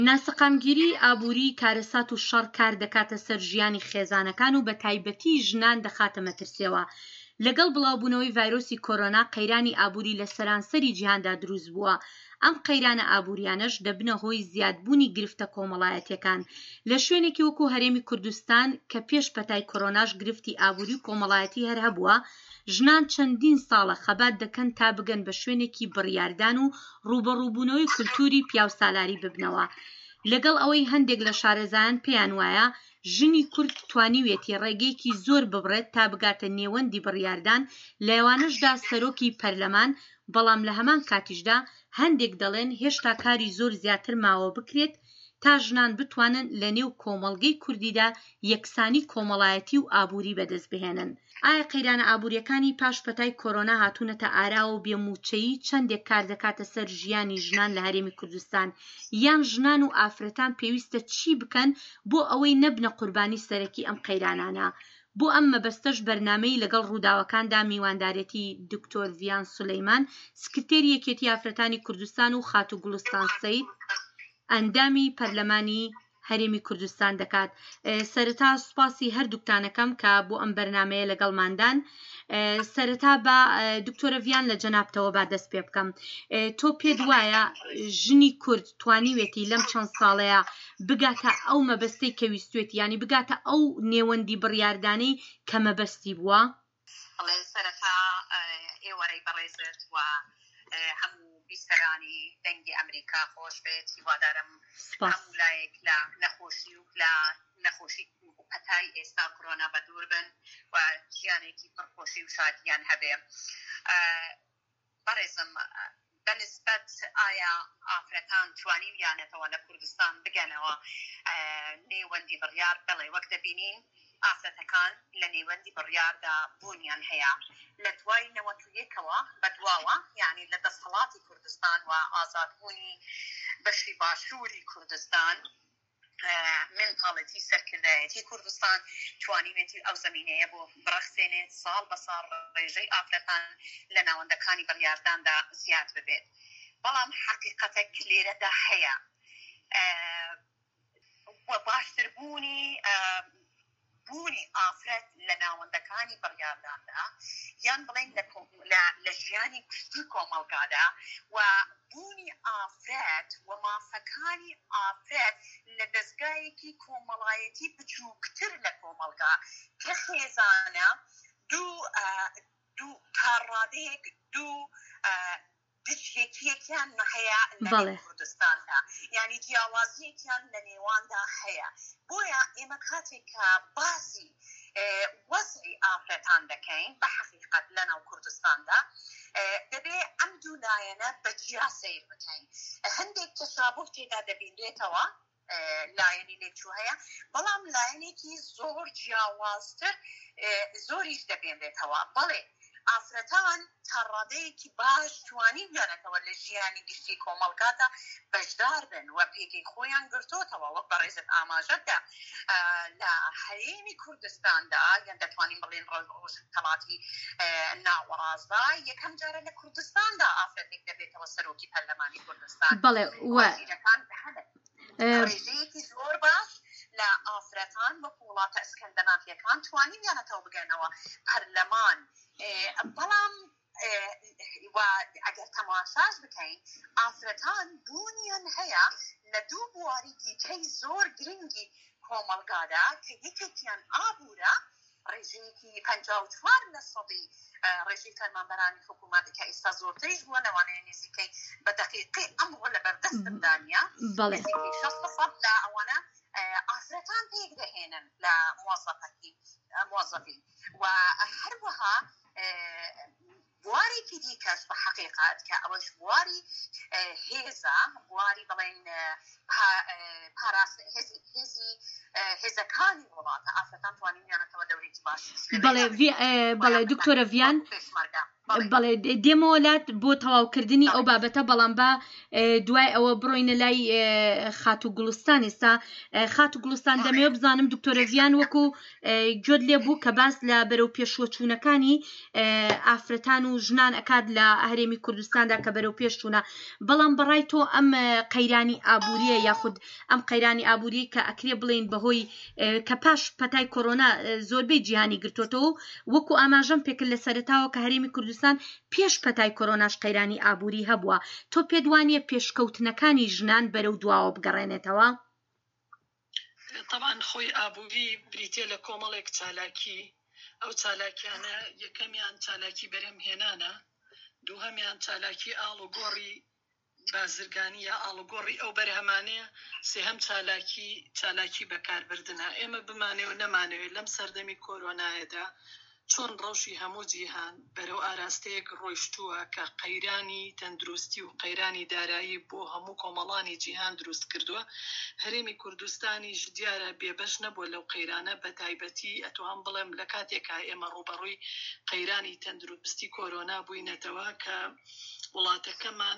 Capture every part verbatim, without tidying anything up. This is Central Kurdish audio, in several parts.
ناسەقامگیری ئابووری کارەسات و شەڕ کار دەکاتە سەر ژیانی خێزانەکان و بە تایبەتی ژنان دەخاتە مەترسیەوە. لەگەڵ بڵاوبوونەوەی ڤایرۆسی کۆرۆنا قەیرانی ئابووری لە سەرانسەری جیهاندا دروست بووە. ئەم قەیرانە ئابووریانەش دەبنە هۆی زیادبوونی گرفتە کۆمەڵایەتیەکان لە شوێنێکی وەکو هەرێمی کوردستان کە پێش پەتای کۆرۆناش گرفتی ئابووری و کۆمەڵایەتی هەر هەبووە. ژنان چەندین ساڵە خەبات دەکەن تا بگەن بە شوێنێکی بڕیاردان و ڕوبەڕووبوونەوەی کولتوری پیاو سالاری ببنەوە. لەگەڵ ئەوەی هەندێک لە شارەزایان پێیان وایە ژنی کورد توانیوێتی ڕێگەیەکی زۆر ببڕێت تا بگاتە نێوەندی بڕیاردان، لە ئێوانەشدا سەرۆکی پەرلەمان، بەڵام لە هەمان کاتیشدا هەندێک دەڵێن هێشتا کاری زۆر زیاتر ماوە بکرێت تا ژنان بتوانن لە نێو کۆمەڵگەی کوردیدا یەکسانی کۆمەڵایەتی و ئابووری بەدەست بهێنن. ئایا قەیرانە ئابووریەکانی پاش پەتای کۆرۆنا هاتوونەتە ئاراوە و بێموچەیی چەندێک کار دەکاتە سەر ژیانی ژنان لە هەرێمی کوردستان، یان ژنان و ئافرەتان پێویستە چی بکەن بۆ ئەوەی نەبنە قوربانی سەرەکی ئەم قەیرانانە؟ بۆ ئەم مەبەستەش بەرنامەی لەگەڵ ڕووداوەکاندا میواندارەتی دکتۆر ڤیان سولەیمان، سکرتێری یەکێتی ئافرەتانی کوردستان و خات و گوڵستان سەید، ئەندامی پەرلەمانی هەرێمی کوردستان دەکات. سەرەتا سوپاسی هەردووکتانەکەم کە بۆ ئەم بەرنامەیە لەگەڵماندان. سەرەتا بە دکتۆرە ڤیان لە جەنابتەوە با دەست پێ بکەم. تۆ پێت وایە ژنی کورد توانیوێتی لەم چەند ساڵەیە بگاتە ئەو مەبەستەی کە ویستوێتی، ینی بگاتە ئەو نێوەندی بڕیاردانەی کە مەبەستی بووە؟ سەرەتا ئێوەرەی بەڕێزت و هەموو بیستەرانی دەنگی ئەمریکا خۆش بێت. هیوادارم هەموو لایەک لە نەخۆشی و لە نەخۆشی پەتای ئێستا کۆرۆنا بە دوور بن و ژیانێکی پڕخۆشی و شادیان هەبێ. بەڕێزم، بەنسبەت ئایا ئافرەتان توانیویانێتەوە لە کوردستان بگەنەوە نێوەندی بڕیار؟ بڵێ، وەک دەبینین ئافرەتەکان لە نێوەندی بڕیاردا بوونیان هەیە. لە دوای نەوەت و یەکەوە بەدواوە، یعنی لە دەسەڵاتی کوردستان و ئازادبوونی بەشی باشووری کوردستان، منتاڵەتی سەرکردایەتی کوردستان توانیوێتی ئەو زمینەیە بۆ بڕەخسێنێت ساڵ بە ساڵ ڕێژەی ئافرەتان لە ناوەندەکانی بڕیارداندا زیاد ببێت. بەڵام حەقیقەتێک لێرەدا هەیە، باشتربوونی بوونی ئافرەت لە ناوەندەکانی بڕیارداندا، یان بڵێن لە ژیانی گشتی کۆمەڵگادا، و بوونی ئافرەت و مافەکانی ئافرەت لە دەستگایەکی کۆمەڵایەتی بچووکتر لە کۆمەڵگا کە خێزانە دوو دوو کارڕادەیەک دوو دژیەکیەکیان هەیە لە کوردستاندا، یعنی جیاوازیەکیان لە نێواندا هەیە. بۆیە ئێمە کاتێک کە باسی وەزعی ئافرەتان دەکەین بە حەقیقەت لەناو کوردستاندا، دەبێ ئەم دوو لایەنە بەجیا سەیر بکەین. هەندێک تەشابوه تێدا دەبینرێتەوە، لایەنی لێکچوو هەیە، بەڵام لایەنێکی زۆر جیاوازتر زۆریش دەبێنرێتەوە. بەڵێ، ئافرەتان تا ڕادەیەکی باش توانیویانەتەوە لە ژیانی گشتی کۆمەڵگادا بەشدار بن و پێگەی خۆیان گرتوتەوە. وەک بەڕێزت ئاماژەتدا لە هەرێمی کوردستاندا، یان دەتوانین بڵێن ڕۆژهەڵاتی ناوەڕاستدا، یەکەم جارە لە کوردستاندا ئافرەتێک دەبێتەوە سەرۆکی پەرلەمانی کوردستان. بەڵێ، ڕێژەیەکی زۆر باش لە ئافرەتان وەکو وڵاتە ئەسکەندەنافیەکان توانیویانەتەوە بگەنەوە پەرلەمان. بەڵام ئەگەر تەماشاش بکەین، ئافرەتان بوونیان هەیە لە دوو بواری دیکەی زۆر گرنگی کۆمەڵگادا کە یەکێکیان ئابوورە، ڕێژەیەکی پەنجاو و چوار لە سەدی ڕێژەی فەرمانبەرانی حکوومەت کە ئێستا زۆرتریش بووە، لەوانەیە نزیکەی بە دەقیقی ئەمڕۆ لە بەردەستمدانە نزیکەی شەست سەد لە ئەوانە ئافرەتان پێک دەهێنن لە موظفی. و هەروەها بوارێکی دیکەش بە حەقیقەت کە ئەوەش بواری هێزە، بواری بڵێن هێزی هێزەکانی وڵاتە، ئافرەتان توانیویانەتەوە دەورێکی باش. بەڵێ دکتۆرە ڤیان، بەڵێ دێمەوەلات بۆ تەواوکردنی ئەو بابەتە، بەڵام بە دوای ئەوە بڕۆینە لای خات و گوڵستان. ئێستا خات و گوڵستان دەمەوێت بزانم دکتۆرە ڤیان وەکو گوێت لێ بوو کە باس لە بەرەو پێشوەچوونەکانی ئافرەتان و ژنان ئەکات لە هەرێمی کوردستاندا کە بەرەو پێشچوونە، بەڵام بەڕای تۆ ئەم قەیرانی ئابووریە یاخود ئەم قەیرانی ئابووری کە ئەکرێ بڵێن بەهۆی کە پاش پەتای کۆرۆنا زۆربەی جیهانی گرتوتەوە وەکو ئاماژەم پێکرد لە سەرەتاوە کە هەرێمی کوردستان پێش پەتای کۆرۆناش قەیرانی ئابووری هەبووە. تۆ پێت وانیە پێشکەوتنەکانی ژنان بەرەو دواوە بگەڕێنێتەوە؟ طبعا خۆی ئابووری بریتێ لە کۆمەڵێک چالاکی، ئەو چالاکیانە یەکەمیان چالاکی بەرهەمهێنانە، دووهەمیان چالاکی ئاڵوگۆڕی بازرگانی یا ئاڵوگۆڕی ئەو بەرهەمانەیە، سێهەم چالاکی چالاکی بەکاربردنە. ئێمە بمانێ و نەمانەوێت لەم سەردەمی کۆرۆنایەدا چۆن ڕەوشی هەموو جیهان بەرەو ئاراستەیەک ڕۆیشتووە کە قەیرانی تەندروستی و قەیرانی دارایی بۆ هەموو کۆمەڵانی جیهان دروست کردووە. هەرێمی کوردستانیش دیارە بێبەش نەبووە لەو قەیرانە، بە تایبەتی ئەتوان بڵێم لە کاتێکا ئێمە ڕوبەڕووی قەیرانی تەندروستی کۆرۆنا بووینەتەوە کە وڵاتەکەمان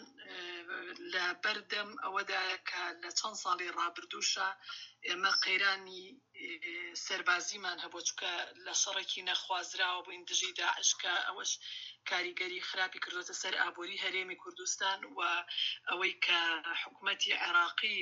لە بەردەم ئەوەدایە کە لە چەند ساڵی ڕابردووشە ئێمە قەیرانی سەربازیمان هەبوو، چکە لە شەڕێکی نەخوازراوە بووین دژی داعشکە، ئەوەش کاریگەری خراپی کردوتە سەر ئابووری هەرێمی کوردستان و ئەوەی کە حکوومەتی عێراقی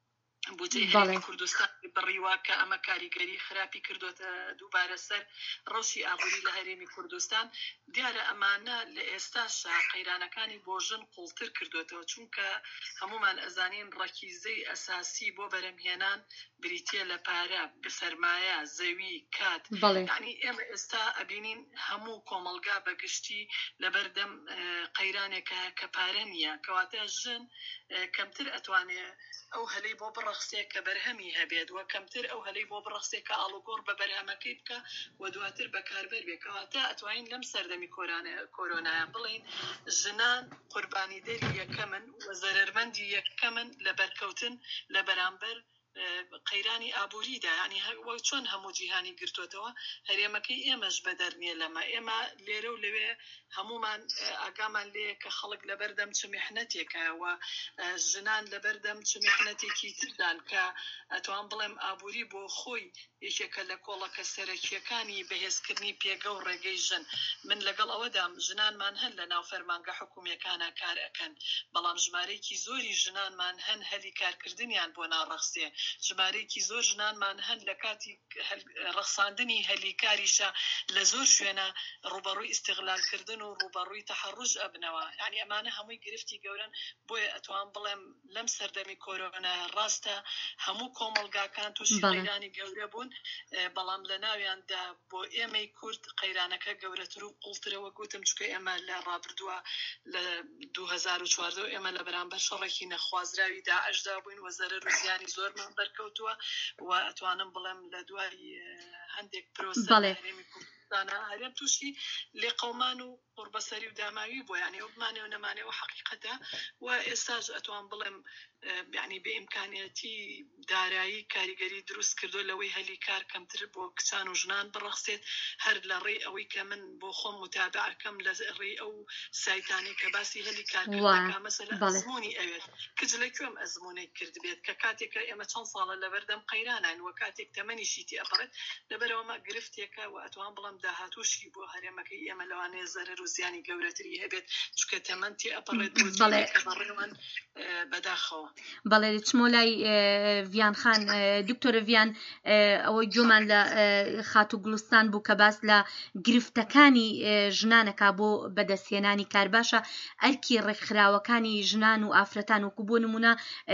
بودجەی هەرێمی کوردستان بڕیوا کە ئەمە کاریگەری خراپی کردوتە دووبارە سەر ڕەوشی ئابووری لە هەرێمی کوردستان. دیارە ئەمانە لە ئێستاشا قەیرانەکانی بۆ ژن قوڵتر کردوتەوە، چونکە هەمومان ئەزانین ڕەکیزەی ئەساسی بۆ بەرهەمهێنان بریتیە لە پارە، سەرمایە، زەوی، کات. یعنی ئێمە ئێستا ئەبینین هەموو کۆمەلگا بەگشتی لەبەردەم قەیرانێکە کە پارە نییە، کەواتە ژن کەمتر ئەتوانێت ئەو هەلەی بۆ بڕەخسێ کە بەرهەمی هەبێت و کەمتر ئەو هەلەی بۆ بڕەخسێ کە ئاڵوگۆڕ بە بەرهەمەکەی بکە و دواتر بەکاربەر بێ. کەواتە ئەتوانین لەم سەردەمی کۆرۆنایە بڵین ژنان قوربانی دەری یەکەمن و زەرەرمەندی یەکەمن لە بەرکەوتن لە بەرامبەر قەیرانی ئابووریدا. ینی چۆن هەموو جیهانی گرتوتەوە، هەرێمەکەی ئێمەش بەدەرنیە لەمە. ئێمە لێرە و لەوێ هەمومان ئاگامان لێ کە خەڵک لەبەردەم چ میحنەتێکەوە، ژنان لەبەردەم چ میحنەتێکی تردان کە ئەتوان بڵێم ئابووری بۆ خۆی یەکێکە لە کۆڵەکە سەرەکیەکانی بەهێزکردنی پێگە و ڕێگەی ژن. من لەگەڵ ئەوەدام ژنانمان هەن لە ناو فەرمانگە حکوومیەکانە کار ئەکەن، بەڵام ژمارەیەکی زۆری ژنانمان هەن هەلی کارکردنیان بۆ ناڕەخسێ، ژمارەیەکی زۆر ژنانمان هەن لە کاتی ڕەخساندنی هەلی کاریشە لە زۆر شوێنە ڕوبەڕووی ئیستیغلالکردن و ڕوبەڕووی تەحەڕوژ ئەبنەوە. یعنی ئەمانە هەمووی گرفتی گەورن. بۆیە ئەتوان بڵێم لەم سەردەمی کۆرۆنا ڕاستە هەموو کۆمەلگاکان تووشی قەیرانی گەورە بوون، بەڵام لە ناویاندا بۆ ئێمەی کورد قەیرانەکە گەورەتر و قوڵترەوە. گوتم چکە ئێمە لە ڕابردووە لە دوو هەزار و چواردە ئێمە لە بەرامبەر شەڕێکی نەخوازراوی داعشدا بووین و زەرەر و زیانی زۆرمان بەرکەوتووە و ئەتوانم بڵێم لە دوای هەندێک پرۆسە هەرێمی کوردستانە هەرێم تووشی لێ قەومان و قوربەسەری و داماوی بووە. یعنی ئەو بمانێ و نەمانێ و حەقیقەتە و ئێستاش ئەتوان بڵێم یعنی بە ئیمکانیەتی دارایی کاریگەری دروست کردو لەوەی هەلی کار کەمتر بۆ کچان و ژنان بڕەخسێت، هەر لە ڕێی ئەوەی کە من بۆ خۆم متابعەکەم لە ڕێی ئەو سایتانی کە باسی هەلی کارکردەکە مەسەلە ئەزموونی ئەوێت کچ لەکوێم ئەزمونەی کرد بێت کە کاتێکە ئێمە چەند ساڵە لەبەردەم قەیرانان و کاتێک تەمەنیشیتی ئەپەڕێت لەبەرەوەمە گرفتێکە و ئەتوان بڵم داهاتووشی بۆ هەرێمەکەی ئێمە لەوانەیە زەرەر و زیانی گەورەتری هەبێت چکە تەمەنتی ئەپەڕێت بەڕێوان بەداخەوە. بەڵێ چمۆ لای ڤیان خان دکتۆرە ڤیان، ئەوەی گوێمان لە خات و گوڵستان بوو کە باس لە گرفتەکانی ژنانەکە بۆ بەدەستهێنانی کار. باشە ئەرکی ڕێکخراوەکانی ژنان و ئافرەتان وەکو بۆ نمونە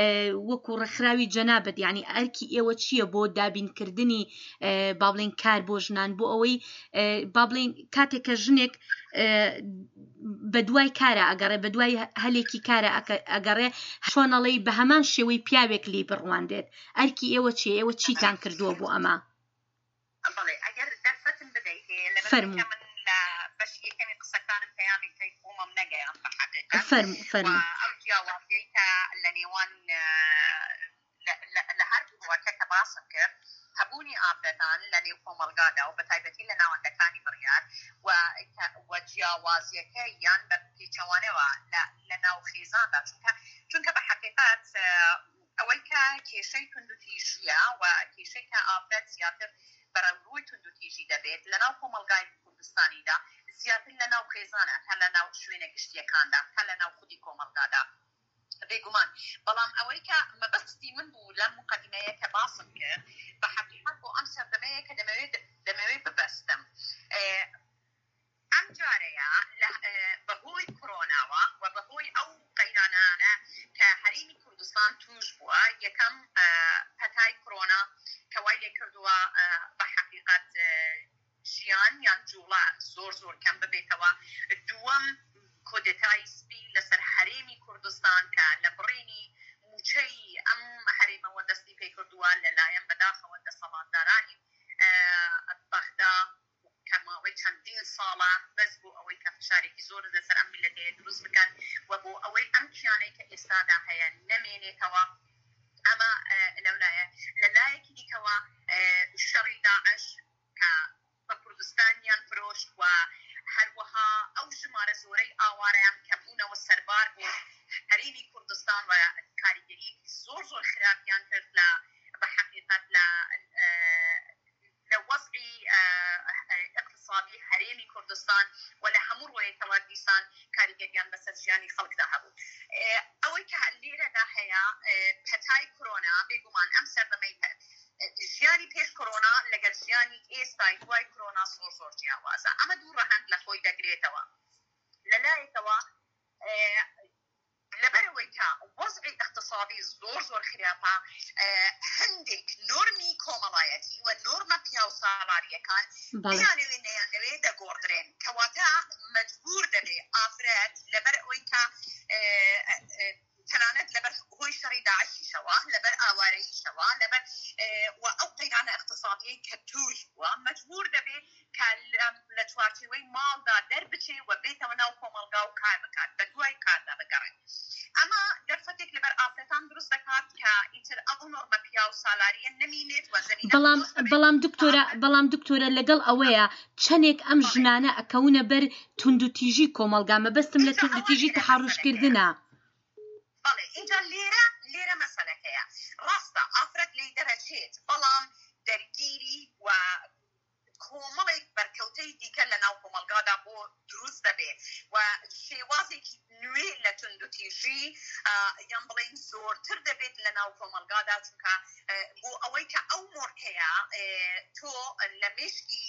وەکو ڕێکخراوی جەنابەت، یعنی ئەرکی ئێوە چییە بۆ دابینکردنی با بڵێن کار بۆ ژنان، بۆ ئەوەی با بڵێن کاتێکە ژنێک بە دوای کارە ئەگەڕێ، بە دوای هەلێکی کارە ئەگەڕێ، چۆنەڵی بە هەمان شێوەی پیاوێک لی بڕواندێت. ئەرکی ئێوە چیە؟ ئێوە چیتان کردووە بۆ ئەمە؟ ئەگەر دەرفەتم بدەیت فەرموو. بەشی یەکەمی قسەکانم پەیامی تەیفۆمم نەگەیان بە حەقیقەت. فەرموو فەرموو. ئەو جیاوازیەی کە لە نێوان لە هەر گروپەکە کە باسم کرد هەبوونی ئافرەتان لە نێو کۆمەلگادا و بە تایبەتی لە ناوەندەکانی بڕیار و جیاوازیەکە یان بە پێچەوانەوە لە ناو خێزاندا چونکە چونکە بە بحقیقت ئەوەی کە کێشەی توندوتیژیە و کێشەی کە ئافرەت زیاتر بەرەوروی توندوتیژی دەبێت لەناو کۆمەلگای کوردستانیدا زیاتر لەناو خێزانە هەر لەناو شوێنە گشتیەکاندا هەر لەناو خودی کۆمەلگادا بێگومان. بەڵام ئەوەی کە مەبەستی من بوو لەم مقدمەیە کە باسم کرد بە حقیقت بۆ ئەم سەردەمەیە کە دەمەوێت ببەستم ئەم جارەیە بەهۆی کۆرۆناوە و بەهۆی ئەو قەیرانانە کە هەرێمی کوردستان توش بووە یەکەم پەتای کۆرۆنا کە وای لێ کردووە بە حقیقت ژیان یان جوڵە زۆر زۆر کەم ببێتەوە. دووەم کۆدێتای سپی لەسەر هەرێمی کوردستان کە لە بڕینی موچەی ئەم هەرێمەوە دەستی پێ کردووە لەلایەن بەداخەوە دەسەڵاتدارانی بەغدا کە ماوەی چەندین ساڵە بەس بۆ ئەوەی کە فشارێکی زۆر لەسەر ئەم میلەتەیە دروست بکەن و بۆ ئەوەی ئەم کیانەی کە ئێستادا هەیە نەمێنێتەوە. ئەمە لەولایە لەلایەکی دیکەوە شەڕی داعش کە بە کوردستانیان فرۆشت و هەروەها ئەو ژمارە زۆرەی ئاوارەیان کەبوونەوە سەربار بۆ هەرێمی کوردستان و کاریگەریەکی زۆر زۆر خراپیان کرد لە بە حقیقت لە لە وەزعی اقتصادی هەرێمی کوردستان و لە هەموو ڕۆیەکەوە دیسان کاریگەریان بەسەر ژیانی خەڵکدا هەبوو. ئەوەی کە لێرەدا هەیە پەتای کۆرۆنا بێگومان ئەم سەردەمەی ژیانی پێش کۆرۆنا لەگەڵ ژیانی ئێستای دوای کۆرۆنا زۆر زۆر جیاوازە. ئەمە دوو ڕەهەند لە خۆی دەگرێتەوە. لەلایەکەوە لەبەرەوەی کە وەزعی اقتصادی زۆر زۆر خراپە هەندێک نۆرمی کۆمەڵایەتی و نۆرمە پیا و ساڵاریەکان بیانەوێ نەیانەوێ دەگۆڕدرێن کەواتە مەجبور دەبێ ئافرەت لەبەر ئەوەی کە تەنانەت لەبەر هۆی شەڕی داعشیشەوە لەبەر ئاوارەییشەوە لەبەر و ئەو قەیرانە اقتصادی کە توش بووە مەجبور دەبێ کە لە چوارچێوەی ماڵدا دەربچێ و بێتەوە ناو کۆمەلگا و کار بکات بە دوای کاردا بگەڕێت. ئەمە دەرفەتێک لەبەر ئافرەتان دروست دەکات کە ئیتر ئەو نۆرمە پیا و سالاریە نەمینێت و زەمینە بەڵام بەڵام دکتۆرە بەڵام دکتۆرە لەگەڵ ئەوەیە چەندێک ئەم ژنانە ئەکەونە بەر توندوتیژی کۆمەلگا مەبەستم لە توندوتیژی تەحەڕوشکردنە. بەڵێ اینجا لێرە لێرە مەسەلەکەیە ڕاستە ئافرەت لێ دەرەچێت بەڵام دەرگیری و کۆمەڵێک بەرکەوتەی دیکە لە ناو کۆمەلگادا بۆ دروست دەبێت و شێوازێکی نوێ لە توندوتیژی یان بڵێن زۆرتر دەبێت لە ناو کۆمەلگادا چونکە بۆ ئەوەی کە ئەو مۆرکەیە تۆ لە مێشکی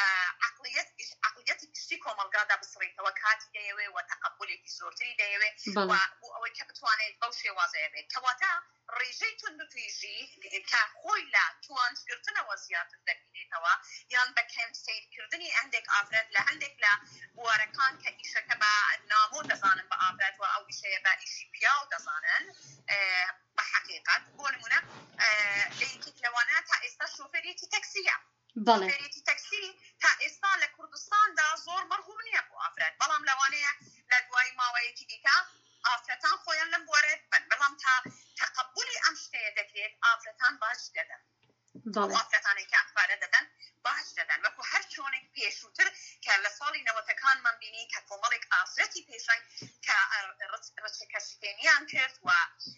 عەقڵیەتی گشتی کۆمەلگادا بسڕێتەوە کاتی دەیەوێ و تەقەبولێکی زۆرتری دەیەوێ و بۆ ئەوەی کە بتوانێت بەو شێوازەیە بێت کەواتە ڕێژەی توندوتیژی کە خۆی لە توانجگرتنەوە زیاتر دەبینێتەوە یان بە کەم سیرکردنی هەندێک ئافرەت لە هەندێک لە بوارەکان کە ئیشەکە بە نامۆ دەزانن بە ئافرەت و ئەو ئیشەیە بە ئیشی پیاو دەزانن بە حقیقت بۆ نمونە لە یەکێک لەوانە تا ئێستا شۆفێرێتی تەکسیە شۆفێرێتی تەکسی تا ئێستا لە کوردستاندا زۆر مەرغوب نییە بۆ ئافرەت بەڵام لەوانەیە لە دوای ماوەیەکی دیکە ئافرەتان خۆیان لەم بوارێت بن بەڵام تا تەقەبولی ئەم شتەیە دەکرێت ئافرەتان باش دەدەن ئافرەتانێکی ئەخبارە دەدەن باش دەدەن وەکو هەر چۆنێک پێشووتر کە لە ساڵی نەوەتەکانمان بینی کە کۆمەڵێک ئافرەتی پێشنگ کە ڕچکەشتێنیان کرد و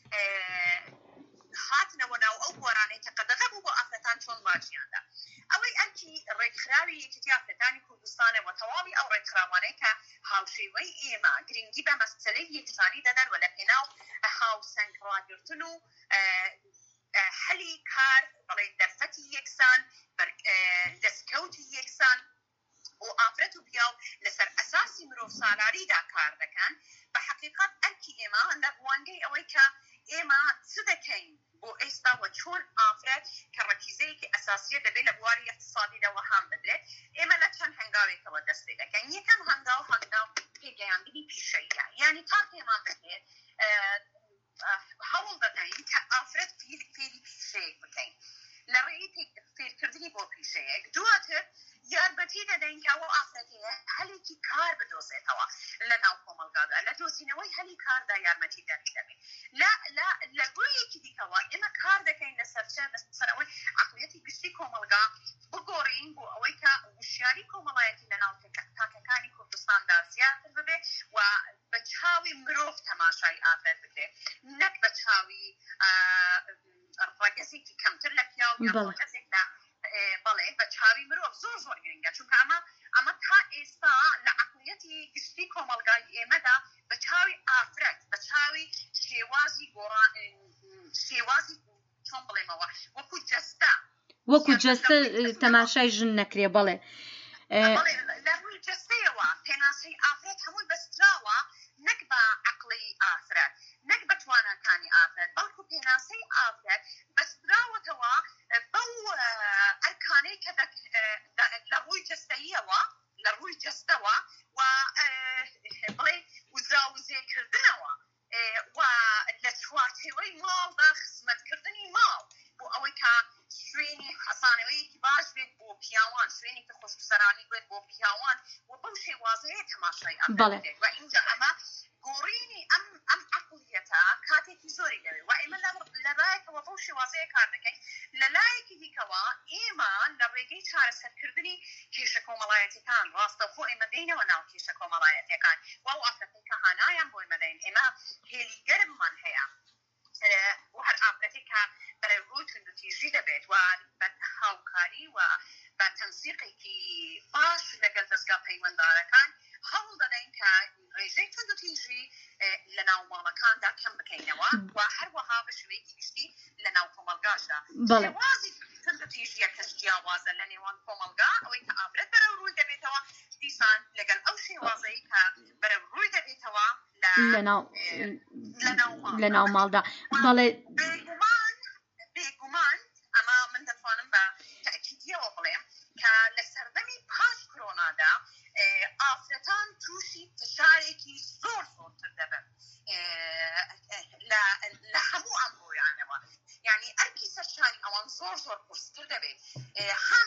هاتنەوە ناو ئەو بۆرانەی کە قەدەغە بوو بۆ ئافرەتان چۆن باشیاندا ئەوەی ئەرکی ڕێکخراوی یەکێتی ئافرەتانی کوردستانە و تەواوی ئەو ڕێکخراوانەی کە هاوشێوەی ئێمە گرنگی بە مەسەلەی یەکسانی دەدەن و لە پێناو هاوسەنگ ڕاگرتن و هەلی کار بەڵێ دەرفەتی یەکسان دەستکەوتی یەکسان بۆ ئافرەت و پیاو لەسەر ئەساسی مرۆڤ سالاریدا کار دەکەن بە حقیقت ئەرکی ئێمە لە ڕوانگەی ئەوەی کە ئێمە چ دەکەین بۆ ئێستا و چۆن ئافرەت کە ڕەکیزەیەکی ئەساسیە دەبێت لە بواری اقتصادیداوە هەم بدرێت ئێمە لە چەند هەنگاوێکەوە دەست پێ دەکەین یەکەم هەنگاو هەنگاو پێگەیاندنی پیشەیە یعنی تا پێمان بکرێت هەوڵ دەدەین کە ئافرەت فێری پیشەیەک بکەین لە ڕێی فێرکردنی بۆ پیشەیەک دواتر یارمەتی دەدەین کە ئەوە ئافرەتەیە هەلێکی کار بدۆزێتەوە لە ناو کۆمەلگادا لە دۆزینەوەی هەلی کاردا یارمەتی دەدەین لە ڕوویەکی دیکەوە ئێمە کار دەکەین لەسەر لەسەرەوەی عەقڵیەتی گشتی کۆمەلگا بەڵێ بە چاوی مرۆڤ زۆر زۆر گرنگە چونکە ئەمە ئەمە تا ئێستا لە عقلیەتی گشتی کۆمەلگای ئێمەدا بە چاوی ئافرەت بە چاوی شێوازی گۆڕان شێوازی چۆن بڵێمەوە وەکو جەستە وەکو جەستە تەماشای ژن نەکرێ بەڵێ لە ڕووی جەستەیەوە پێناسەی ئافرەت هەمووی بەستراوە نەک بە عقلی ئافرەت نەک بە توانەکانی ئافرەت بەڵکو پێناسەی ئافرەت بەستراوەتەوە بەو ئەرکانەی کە لە ڕووی جەستەیەوە لە ڕووی جەستەوە و بڵێ وزراوزێکردنەوە و لە چوارچێوەی ماڵدا خزمەتکردنی ماڵ بۆ ئەوەی کە شوێنی حەسانەوەیەکی باش بێت بۆ پیاوان شوێنی کە خۆشگوزەرانی بێت بۆ پیاوان و بەو شێوازەیە تەماشای ئەمە و اینجا ئەمە گۆڕینی ئەم ئەم عقلیەتە کاتێکی زۆری دەوێ و ئێمە لەلایەکەوە بەو شێوازەیە کار دەکەین لە لایەکی دیکەوە ئێمە لە ڕێگەی چارەسەرکردنی کێشە کۆمەڵایەتەکان ڕاستە خۆ ئێمە دێنەوە ناو کێشە کۆمەڵایەتەکان و ئەو ئافرەتەی کە هانایان بۆ ئێمە دەین ئێمە هێلیگەرممان هەیە و هەر ئافرەتی کە بەرەو ڕووی توندوتیژی دەبێت و بە هاوکاری و بە تەنسیقێکی باش لەگەڵ دەستگا پەیوەنددارەکان هەوڵ دەدەین کە ڕێژەی توندوتیژی لە ناو ماڵەکاندا کەم بکەینەوە و هەروەها بە شێوەیەکی گشتی لە ناو کۆمەلگاشدا شێوازی توندوتیژیە کەس جیاوازە لە نێوان کۆمەلگا ئەوەی کە ئافرەت بەرەو ڕووی دەبێتەوە دیسان لەگەڵ ئەو شێوازەی کە بەرەو ڕووی دەبێتەوە لە ناو ماڵدا بەڵێ بێگومان بێگومان ئەمە من دەتوانم بە تەکیدیەوە بڵێم کە لە سەردەمی پاش کۆرۆنادا ئافرەتان تووشی فشارێکی زۆر زۆرتر دەبن لە هەموو ئەم ڕۆیانەوە یعنی ئەرکی سەرشانی ئەوان زۆر زۆر قورستر دەبێت هەم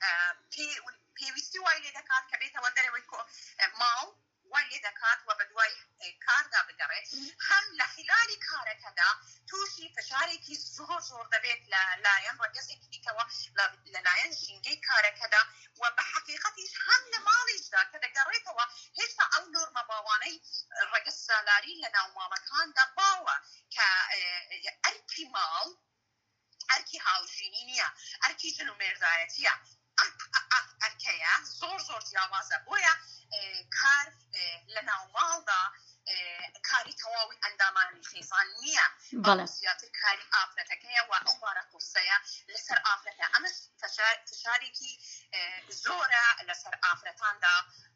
پێویستی وای لێ دەکات کە بێتەوە دەرەوەی ماڵ وای لێ دەکات و بە دوای کاردا بگەڕێت هەم لە خلالی کارەکەدا تووشی فشارێکی زۆر زۆر دەبێت لە لایەن ڕەگەزێکی دیکەوە لە لایەن ژینگەی کارەکەدا و بە حەقیقەتیش هەم لە ماڵیشدا کە دەگەڕێتەوە هێشتا ئەو نۆرمە باوانەی ڕەگەز سالاری لە ناو ماڵەکاندا باوە کە ئەرکی ماڵ ئەرکی هاوژینی نییە ئەرکی ژن و مێردایەتیە ئەرکەیە زۆر زۆر جیاوازە بۆیە کار لە ناو ماڵدا کاری تەواوی ئەندامانی خێزان نییە زیاتر کاری ئافرەتەکەیە و ئەو بارە قورسەیە لەسەر ئافرەتە ئەمە فشارێکی زۆرە لەسەر ئافرەتاندا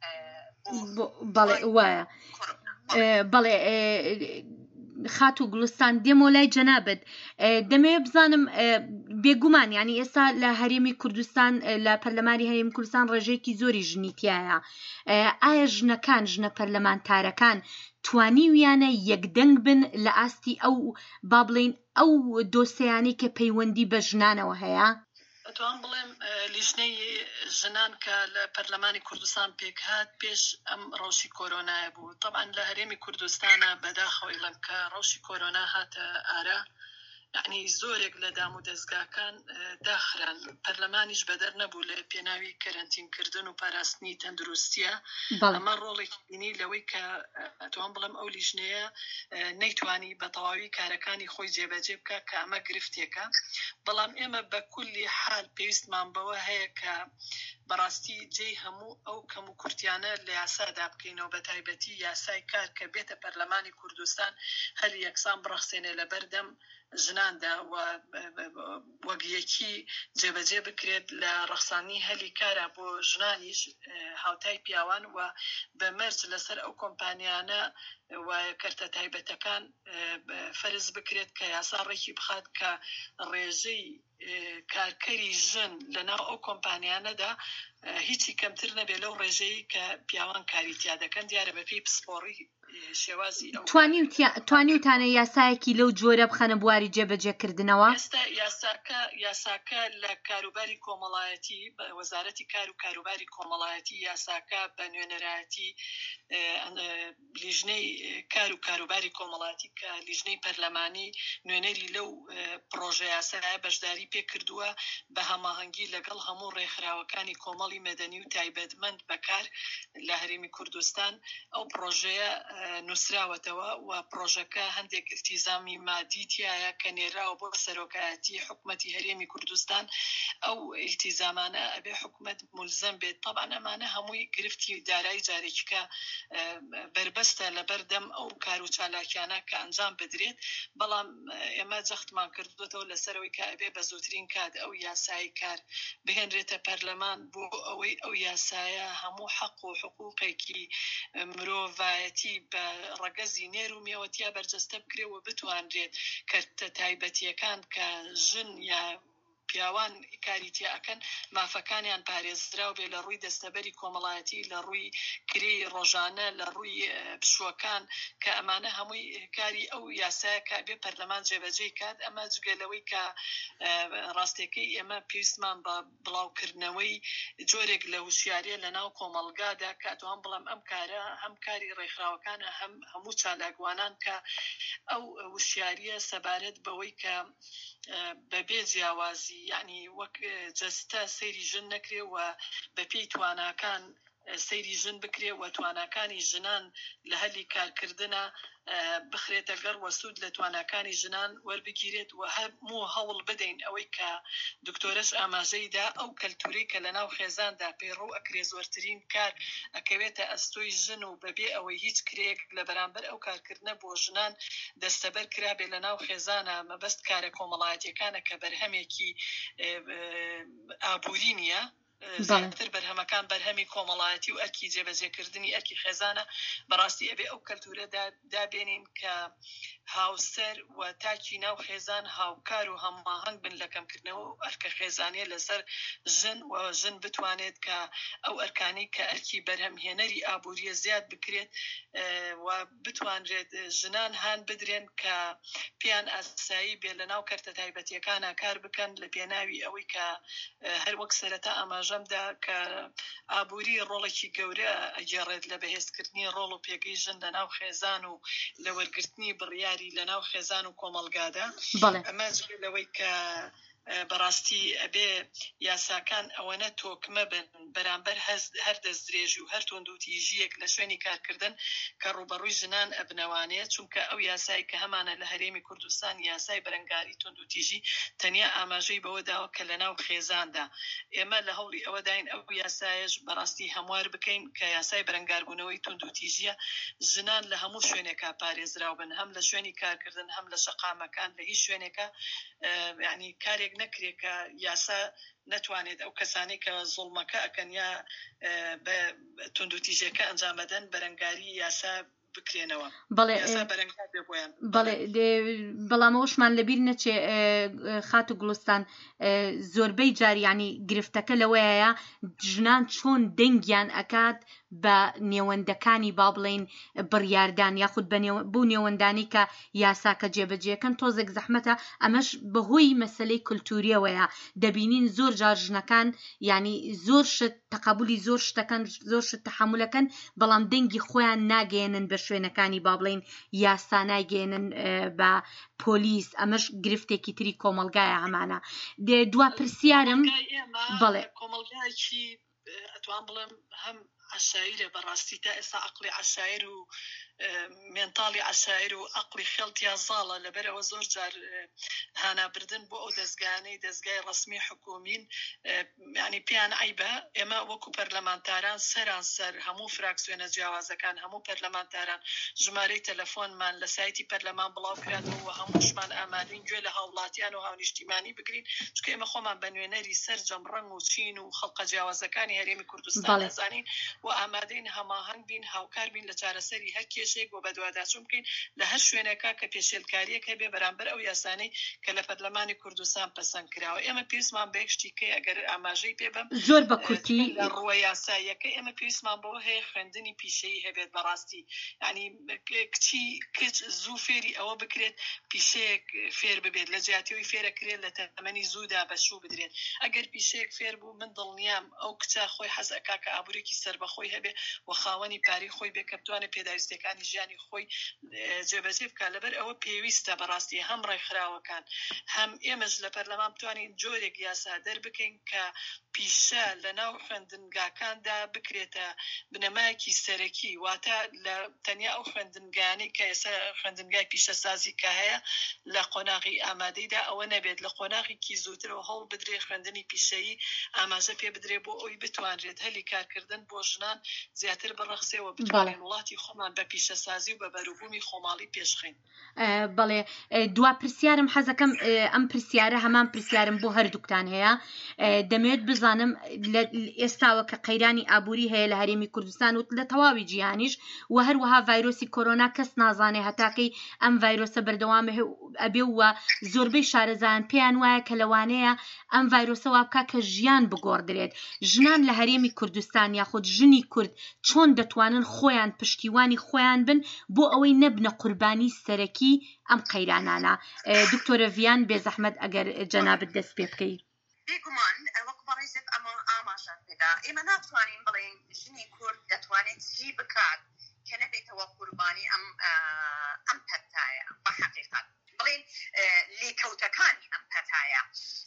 بەڵێ وایە بەڵێ خات و گوڵستان دێمە لای جەنابەت دەمەوێت بزانم بێگومان ینی ئێستا لە هەرێمی کوردستان لە پەرلەمانی هەرێمی کوردستان ڕێژەیەکی زۆری ژنیتیایە ئایا ژنەکان ژنە پەرلەمانتارەکان توانیویانە یەکدەنگ بن لە ئاستی ئەو با بڵێن ئەو دۆسەیانەی کە پەیوەندی بە ژنانەوە هەیە؟ ئەتوان بڵێم لیژنەی ژنان کە لە پەرلەمانی کوردستان پێکهات پێش ئەم ڕەوشی کۆرۆنایە بوو طبعا لە هەرێمی کوردستانە بەداخەوەی لەم کە ڕەوشی کۆرۆنا هاتە ئارە یعنی زۆرێک لە دام و دەستگاکان داخران پەرلەمانیش بەدەر نەبوو لە پێناوی کەرەنتینکردن و پاراستنی تەندروستیە ئەمە ڕۆڵێکی بینی لەوەی کە ئەتوان بڵم ئەو لیژنەیە نەیتوانی بە تەواوی کارەکانی خۆی جێبەجێ بکە کە ئەمە گرفتێکە بەڵام ئێمە بە کولی حال پێویستمان بەوە هەیە کە بەڕاستی جێی هەموو ئەو کەم و کورتیانە لە یاسادا بکەینەوە بە تایبەتی یاسای کار کە بێتە پەرلەمانی کوردستان هەر یەکسان بڕەخسێنێ لە بەردەم ژناندا و وەگیەکی جێبەجێ بکرێت لە ڕەخسانی هەلی کارە بۆ ژنانیش هاوتای پیاوان و بە مەرج لەسەر ئەو کۆمپانیانە و کەرتە تایبەتەکان فەرز بکرێت کە یاسا ڕێکی بخات کە ڕێژەی کارکەری ژن لەناو ئەو کۆمپانیانەدا هیچی کەمتر نەبێت لەو ڕێژەی کە پیاوان کاری تیا دەکەن دیارە بەپێی پسپۆڕی شێوازی توانی وتانە یاسایەکی لەو جۆرە بخەنە بواری جێبەجێکردنەوە ئێستا یاساکە یاساکە لە کاروباری کۆمەڵایەتی وەزارەتی کار و کاروباری کۆمەڵایەتی یاساکە بە نوێنەرایەتی لیژنەی کار و کاروباری کۆمەڵایەتی کە لیژنەی پەرلەمانی نوێنەری لەو پرۆژە یاسایە بەشداری پێ کردووە بە هەماهەنگی لەگەڵ هەموو ڕێکخراوەکانی کۆمەڵی مەدەنی و تایبەتمەند بەکار لە هەرێمی کوردستان ئەو پرۆژەیە نووسراوەتەوە و پرۆژەکە هەندێک التیزامی مادی تایە کە نێراوە بۆ سەرۆکایەتی حکوومەتی هەرێمی کوردستان ئەو التیزامانە ئەبێ حکوومەت ملزم بێت طبعا ئەمانە هەمووی گرفتی دارایی جارێکیکە بربەستە لەبەردەم ئەو کار و چالاکیانە کە ئەنجام بدرێت بەڵام ئێمە جەختمان کردوێتەوە لەسەرەوەی کە ئەبێ بە زووترین کات ئەو یاسایی کار بهێنرێتە پەرلەمان بۆ ئەوەی ئەو یاسایە هەموو حەق و حقوقێکی مرۆڤایەتی بە ڕەگەزی نێر و مێوەتیا بەرجەستە بکرێەوە بتوانرێت کەرتە تایبەتیەکان کە ژن یا پیاوان کاریتیا ئەکەن مافەکانیان پارێزراو بێ لە ڕووی دەستەبەری کۆمەڵایەتی لە ڕووی کرێی ڕۆژانە لە ڕووی پشوەکان کە ئەمانە هەمووی کاری ئەو یاسایە کە بێ پەرلەمان جێبەجێ کات ئەمە جگەلەوەی کە ڕاستیەکەی ئێمە پێویستمان بە بڵاوکردنەوەی جۆرێک لە وشیارە لە ناو کۆمەڵگادا کاتوان بڵام ئەم کارە هەم کاری ڕێکخراوەکانە هەم هەموو چالاکوانان کە ئەو وشیاریە سەبارەت بەوەی کە بەبێ جیاوازی یعنی وەک جەستە سەیری ژن نەکرێ و بە پێی تواناکان سەیری ژن بکرێ و تواناکانی ژنان لە هەلی کارکردنە بخرێتە گەڕ وە سوود لە تواناکانی ژنان وەربگیرێت و هەموو هەوڵ بدەین ئەوەی کە دکتۆرەش ئاماژەیدا ئەو کەلتوری کە لە ناو خێزاندا پەیڕەو ئەکرێ زۆرترین کار ئەکەوێتە ئەستۆی ژن و بەبێ ئەوەی هیچ کرێک لە بەرامبەر ئەو کارکردنە بۆ ژنان دەستەبەر کرابێ لە ناو خێزانە مەبەست کارە کۆمەڵایەتیەکانە کە بەرهەمێکی ئابووری نییە زیاتر بەرهەمەکان بەرهەمی کۆمەڵایەتی و ئەرکی جێبەجێکردنی ئەرکی خێزانە بەڕاستی ئەبێ ئەو کەلتورە دابێنین کە هاوسەر و تاکی ناو خێزان هاوکار و هەماهەنگ بن لە کەمکردنەوە و ئەرکە خێزانیە لەسەر ژن و ژن بتوانێت کە ئەو ئەرکانی کە ئەرکی بەرهەمهێنەری ئابووریە زیاد بکرێت و بتوانرێت ژنان هان بدرێن کە پیان ئاسایی بێ لە ناو کەرتە تایبەتیەکانە کار بکەن لە پێناوی ئەوەی کە هەر وەک سەرەتا ئاماژەمدا کە ئابووری ڕۆڵێکی گەورە ئەگێڕێت لە بەهێزکردنی ڕۆڵ و پێگەی ژن لە ناو خێزان و لە وەرگرتنی بڕیاری لە ناو خێزان و کۆمەڵگادا ئەمە لەوەی کە بەڕاستی ئەبێ یاساکان ئەوەنە تۆکمە بن بەرامبەر هەر دەست درێژی و هەر تۆند و تیژیەک لە شوێنی کارکردن کە ڕوبەڕووی ژنان ئەبنەوانێت چونکە ئەو یاسایی کە هەمانە لە هەرێمی کوردستان یاسای بەرەنگاری تۆند و تیژی تەنیا ئاماژەی بەوە داوە کە لە ناو خێزاندا ئێمە لە هەوڵی ئەوە داین ئەو یاسایش بەڕاستی هەموار بکەین کە یاسای بەرەنگاربوونەوەی تۆند و تیژیە ژنان لە هەموو شوێنێکا پارێزراو بن هەم لە شوێنی کارکردن هەم لە شەقامەکان لە هیچ شوێنێکە یعنی کارێک نەکرێت کە یاسا نەتوانێت ئەو کەسانی کە زوڵمەکە ئەکەن یا بە تۆند و تیژەکە ئەنجام بدەن بەرەنگاری یاسا بکرێنەوە بەڵامەوەشمان لەبیر نەچێ خات و گوڵستان زۆربەی جاریانی گرفتەکە لەوەیە ژنان چۆن دەنگیان ئەکات بە نێوەندەکانی با بڵێن بڕیاردان یاخود بۆ نێوەندانی کە یاساکە جێبەجێکەن تۆزێک زەحمەتە ئەمەش بەهۆی مەسەلەی کولتوریەوەیە دەبینین زۆر جار ژنەکان ینی زۆر شت تەقابولی زۆر شتەکەن زۆر شت تەحملەکەن بەڵام دەنگی خۆیان ناگەێنن بە شوێنەکانی با بڵێن یاسا ناگەێنن بە پۆلیس ئەمەش گرفتێکی تری کۆمەلگایە هەمانە دوا پرسیارم بەڵێ کۆمەلگایکی ئەتوان بڵێم هەم عشاعرە بەڕاستی تا ئێستا عەقڵی عشاعر و مێنتاڵی عشاعر و عەقڵی خەڵکیا زاڵە لەبەرەوە زۆر جار هانابردن بۆ ئەو دەستگانەی دەستگای ڕەسمی حکومین یعنی پیان عیبە ئێمە وەکو پەرلەمانتاران سەران سەر هەموو فراکسیۆنە جیاوازەکان هەموو پەرلەمانتاران ژمارەی تەلەفۆنمان لە سایتی پەرلەمان بڵاو کراتەوە و هەمووشمان ئامادەین گوێ لە هاوڵاتیان و هاونیشتیمانی بگرین چونکە ئێمە خۆمان بە نوێنەری سەرجەم ڕەنگ و چین و خەڵقە جیاوازەکانی هەرێمی کوردستان دەزانین و ئامادەین هەماهەنگ بین هاوکار بین لە چارەسەری هەر کێشێک بۆ بەدواداچوون بکەین لە هەر شوێنێکا کە پێشێلکاریەک هەبێ بەرامبەر ئەو یاسانەی کە لە پەرلەمانی کوردستان پەسەند کراوە ئێمە پێویستمان بە یەک شتێکی ئەگەر ئاماژەی پێ بم زۆر بە کورتی لە ڕووە یاساییەکە ئێمە پێویستمان بەوە هەیە خوێندنی پیشەیی هەبێت بەڕاستی ینی کچی کچ زوو فێری ئەوە بکرێت پیشەیەک فێر ببێت لە جیاتیەوەی فێرەکرێت لە تەمەنی زوودا بەشوو بدرێت ئەگەر پیشەیەک فێر بوو من دڵنیام ئەو کچە خۆی حەز ئەکا کە ئابوورێکی سەربەخۆی هەبێ و خاوەنی پاری خۆی بێ کە بتوانێت پێداویستەکانی ژیانی خۆی جێبەجێ بکات لەبەر ئەوە پێویستە بەڕاستی هەم ڕێکخراوەکان هەم ئێمەش لە پەرلەمان بتوانین جۆرێک یاسا دەربکەین کە پیشە لە ناو خوێندنگاکاندا بکرێتە بنەمایەکی سەرەکی، واتە لە تەنیا ئەو خوێندنگانەی کە ئێستا خوێندنگای پیشەسازی کە هەیە لە قۆناغی ئامادەیدا ئەوە نەبێت لە قۆناغێکی زووترەوە هەوڵ بدرێ خوێندنی پیشەیی ئاماژە پێ بدرێ بۆ ئەوی بتوانرێت هەلی کارکردن بۆ ژنان زیاتر بڕەخسێەوە بتوانین وڵاتی خۆمان بە پیشەسازی و بە بەروبوومی خۆماڵی پێشخین. بەڵێ دوا پرسیارم حەزەکەم ئەم پرسیارە هەمان پرسیارم بۆ هەردووکتان هەیە. دەمەوێت بزانم ئێستاوە کە قەیرانی ئابووری هەیە لە هەرێمی کوردستان و لە تەواوی جیهانیش و هەروەها ڤایرۆسی کۆرۆنا کەس نازانێ هەتاکەی ئەم ڤایرۆسە بەردەوامە ئەبێ وە زۆربەی شارەزایان پێیان وایە کە لەوانەیە ئەم ڤایرۆسە وا بکە کە ژیان بگۆڕدرێت. ژنان لە هەرێمی کوردستان یاخود ژنی کورد چۆن دەتوانن خۆیان پشتیوانی خۆیان بن بۆ ئەوەی نەبنە قوربانی سەرەکی ئەم قەیرانانە؟ دکتۆرە ڤیان بێزەحمەت ئەگەر جەنابەت دەست پێ بکەی. بێگومان وەکو بەڕێزت ئەمە ئاماژان پێدا ئێمە ناتوانین بڵێن ژنی کورد دەتوانێت چی بکات کە نەبێتەوە قوربانی ئەم ئەم پەتایە. بە حەقیقەت بڵێن لێکەوتەکانی ئەم پەتایە،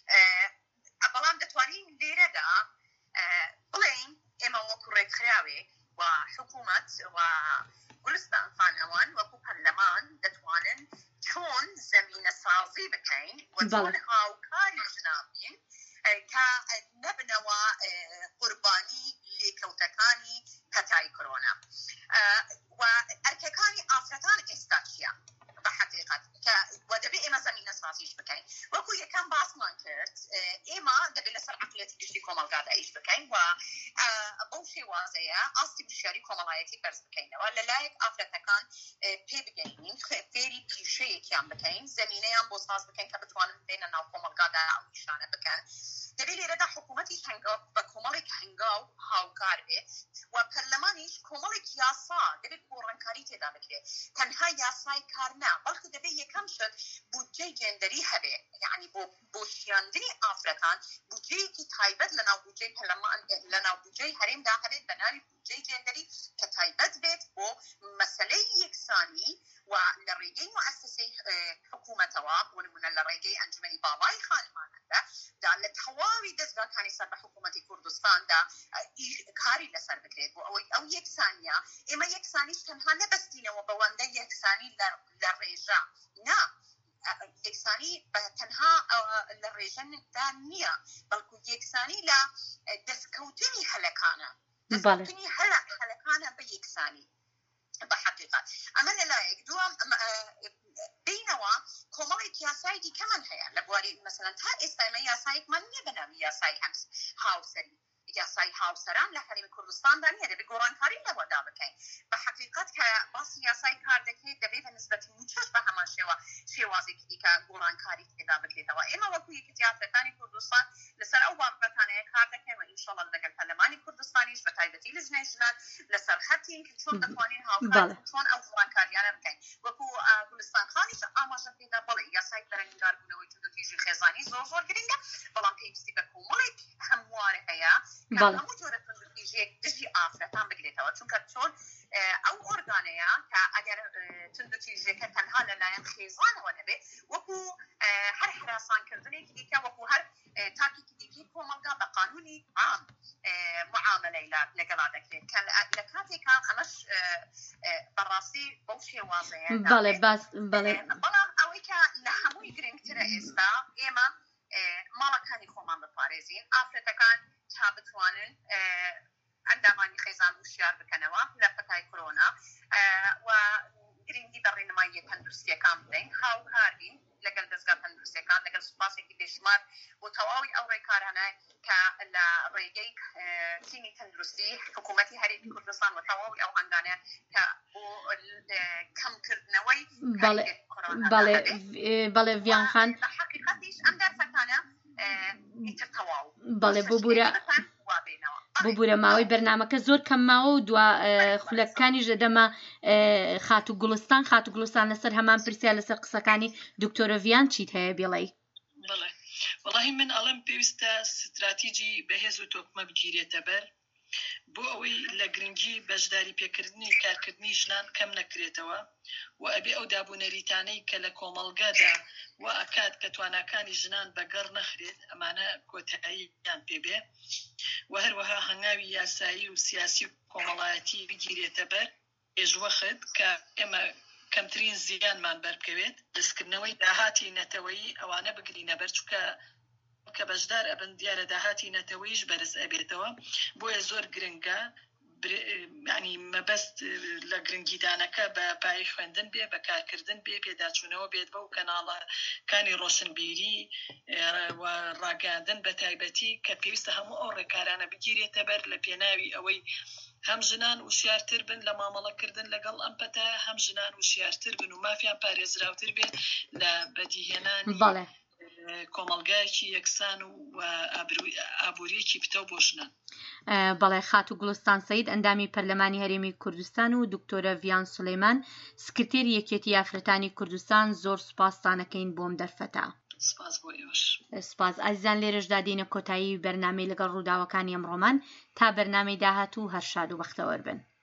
بەڵام دەتوانین لێرەدا بڵێن ئێمە وەکو ڕێکخراوێک و حکوومەت و گولستان خان ئەوان وەکو پەرلەمان دەتوانن چۆن زەمینە سازی بکەین و چۆن هاوکاری ژنان بین کە نەبنەوە قوربانی لێکەوتەکانی پەتای کۆرۆنا. و ئەرکەکانی ئافرەتان ئێستا چییە؟ بە حەقیقەت کە دەبێت ئێمە زەمینە سازیش بکەین. وەکو یەکەم باسمان کرد ئێمە دەبێت لەسەر عەقڵێتی گشتی کۆمەلگادا ئیش بکەین و بەو شێوازەیە ئاستی بشیاری کۆمەڵایەتی بەرز بکەینەوە لەلایەک ئافرەتەکان پێ بگەینین، فێری پیشەیەکیان بکەین، زەمینەیان بۆ ساز بکەین کە بتوانن بێنە ناو کۆمەلگادا ئەو نیشانە بکەن. دەبێت لێرەدا حکوومەتی بە کۆمەڵێک هەنگاو هاوکار بێت و پەرلەمانیش کۆمەڵێک یاسا دەبێت گۆڕانکاری تێدا بکرێت. تەنها یاسای کار نا، بەڵکو دەبێت یەکەم شت بودجەی جێندەری هەبێ، یعنی بۆ بۆ شیاندنی ئافرەتان بودجەیەکی تایبەت لە ناو بودجەی پەرلەمان لە ناو بودجەی هەرێمدا هەبێت بە ناوی بودجەی جێندەری کە تایبەت بێت بۆ مەسەلەی یەکسانی و لە ڕێگەی موسسەی حکوومەتەوە بۆ نمونە لە ڕێگەی ئەنجومەنی باڵای خانمانەدا دا لە تەواوی دەستگاکانی سەر بە حکوومەتی کوردستاندا کاری لەسەر بکرێت بۆ ئەوەی ئەو یەکسانیە. ئێمە یەکسانیش تەنها نەبەستینەوە بەوەندە یەکسانی لە ڕێژە، نا، یەکسانی تەنها لە ڕێژەدا نییە، بەڵکو یەکسانی لە دەستکەوتنی هەلەکانە، دەستکەوتنی هەلەکانە بە یەکسانی. بە حەقیقەت ئەمە لەلایەک دووەم بینەوە کۆمەڵێک یاسای دیکەمان هەیە لە بواری مەسەلەن تا ئێستا ئێمە یاسایەکمان نییە بەناوی یاسای هەمس هاوسەری، یاسای هاوسەران لە هەرێمی کوردستاندا نییە، دەبێت گۆڕانکاری لەوەدا بکەین. بە حەقیقەت کە باسی یاسای کار دەکەیت دەبێت بە نسبەتی موچەش بە هەمان شێوە شێوازێکی دیکە گۆڕانکاری تێدا بکرێتەوە. ئێمە وەکو یەکێتی ئافرەتانی کوردستان لەسەر ئەو بابەتانەیە کار دەکەین و ئینشاڵڵا لەگەڵ پەرلەمانی کوردستانیش بە تایبەتی لەژنەی ژنان لەسەر خەتین کە چۆن دەتوانین هاوکار چۆن ئەو گۆڕانکاریانە بکەین. وەکو گولستان خانیش ئاماژە پێدا بڵێ یاسای بەرەنگاربوونەوەی توندوتیژی خێزانی زۆر زۆر گرنگە، بەڵام پێویستی بە کۆمەڵێک هەموار هەیە کە هەموو جۆرە توندوتیژیەک دژی ئافرەتان بگرێتەوە، چونکە چۆن ئەو ئۆرگانەیە کە ئەگەر توندوتیژیەکە تەنها لەلایەن خێزانەوە نەبێت وەکو هەر هەراسانکردنێکی دیکە وەکو هەر تاکێکی دیکەی کۆمەلگا بە قانونی عام معاملەی لەگەڵا دەکرێت کە لە کاتێکا ئەمەش بەڕاستی بەو شێوازەیە. بەڵام ئەوەی کە لە هەمووی گرنگترە ئێستا ئێمە ماڵەکانی خۆمان بپارێزین، ئافرەتەکان تا بتوانن ئەندامانی خێزان وشیار بکەنەوە لە پەتای کۆرۆنا و گرنگی بە ڕێنماییە تەندروستیەکان بدەین، هاوکار بین لەگەڵ دەستگا تەندروستیەکان لەگەڵ سوپاسێکی بێشمار بۆ تەواوی ئەو ڕێکارانە کە لە ڕێگەی تیمی تەندروستی حکوومەتی هەرێمی کوردستان و تەواوی ئەو هەنگانە کە بۆ کەمکردنەوەی بەڵێ ڤیان خان بە حەقیقەتیش ئەم دەرفەتانە ئیتر تەواو بەڵێ بۆ بورە بۆ بورە ماوەی بەرنامەکە زۆر کەم ماوە و دوا خولەکەکانی ژەدەمە خات و گوڵستان خات و گوڵستان لەسەر هەمان پرسیار لەسەر قسەکانی دکتۆرە ڤیان چیت هەیە بێڵێ؟ وەڵاهی من ئەڵێم پێویستە ستراتیجی بەهێز و تۆپمە بگیرێتە بەر بۆ ئەوەی لە گرنگی بەشداری پێکردنی کارکردنی ژنان کەم نەکرێتەوە و ئەبێ ئەو دابوونەریتانەی کە لە کۆمەڵگەدا و ئەکات کە تواناکانی ژنان بەگەڕ نەخرێت ئەمانە کۆتاییان پێبێ و هەروەها هەنگاوی یاسایی و سیاسی و کۆمەڵایەتی بگیرێتە بەر ئێژوەخت کە ئێمە کەمترین زیانمان بەرکەوێت دەستکردنەوەی داهاتی نەتەوەیی ئەوانە بگرینە بەر چووکە کە بەشدار ئەبن دیارە داهاتی نەتەوەیش بەرز ئەبێتەوە بۆیە زۆر گرنگە ینی مەبەست لە گرنگیدانەکە بە پای خوێندن بێ بە کارکردن بێ پێداچوونەوە بێت بەو کەناڵەکانی ڕۆشنبیری و ڕاگەاندن بە تایبەتی کە پێویستە هەموو ئەو ڕێکارانە بگیرێتە بەر لە پێناوی ئەوەی هەم ژنان وشیارتر بن لە مامەڵەکردن لەگەڵ ئەم پەتە هەم ژنان وشیارتر بن و مافیان پارێزراوتر بێت لە بەدیهێنانی کۆمەڵگایەکی یەکسان و ئابوووریەکی پتە بۆ ژنان. بەڵێ خات و گوڵستان سەید ئەندامی پەرلەمانی هەرێمی کوردستان و دکتۆرە ڤیان سولەیمان سکرتێری یەکێتی یافرەتانی کوردستان زۆر سوپاستانەکەین بۆم دەرفەتە. سپاس بۆ ئێوەش. سپاس ئازیزان لێرەشدا دێنە کۆتایی بەرنامەی لەگەڵ ڕووداوەکانی ئەمڕۆمان تا بەرنامەی داهاتوو هەر شاد و بەختەوەر بن.